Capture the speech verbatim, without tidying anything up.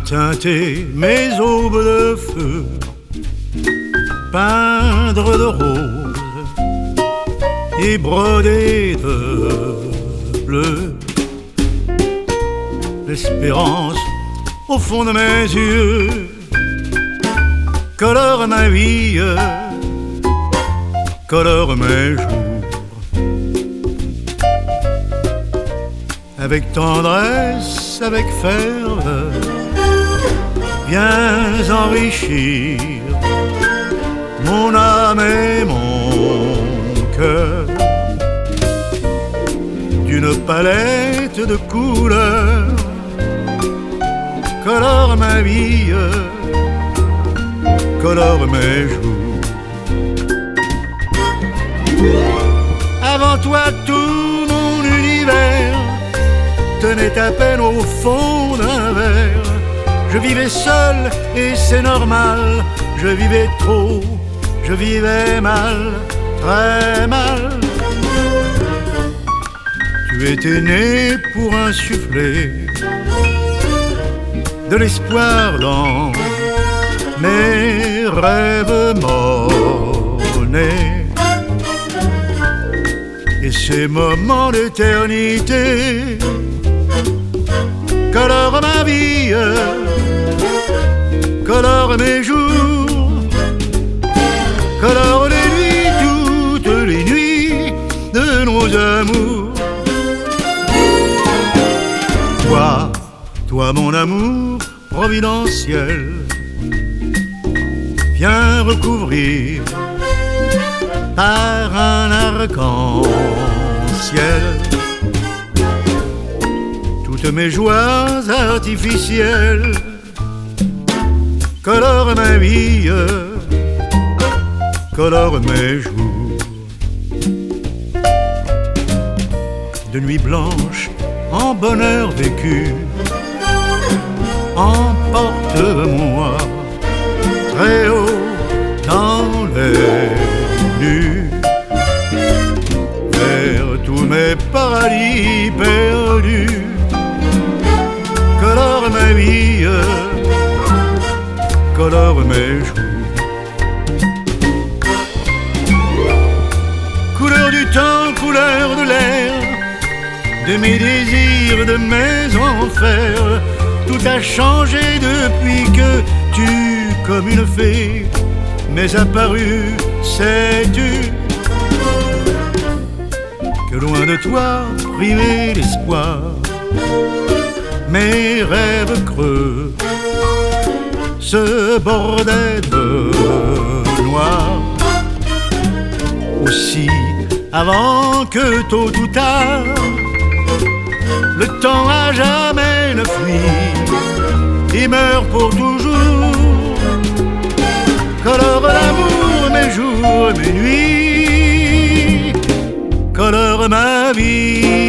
teinter mes aubes de feu, peindre de rose et broder de bleu. L'espérance au fond de mes yeux colore ma vie, colore mes jours. Avec tendresse, avec ferveur, viens enrichir mon âme et mon cœur d'une palette de couleurs. Colore ma vie, colore mes jours. Avant toi tout mon univers tenait à peine au fond d'un verre. Je vivais seul et c'est normal. Je vivais trop, je vivais mal, très mal. Tu étais né pour insuffler de l'espoir dans mes rêves morts-nés. Et ces moments d'éternité colorent ma vie, colorent mes jours, colorent les nuits, toutes les nuits de nos amours. Toi, toi mon amour providentiel, viens recouvrir par un arc-en-ciel toutes mes joies artificielles. Colore ma vie, colore mes jours. De nuit blanche en bonheur vécu, emporte-moi très haut dans les nues, vers tous mes paradis perdus. Colore ma vie, colore mes jours. Couleur du temps, couleur de l'air, de mes désirs, de mes enfers. Tout a changé depuis que tu, comme une fée, m'es apparu, sais-tu, que loin de toi, privé d'espoir, mes rêves creux se bordaient de noir. Aussi, avant que tôt ou tard, le temps à jamais ne fuit et meurt pour toujours. Colore l'amour mes jours et mes nuits, colore ma vie.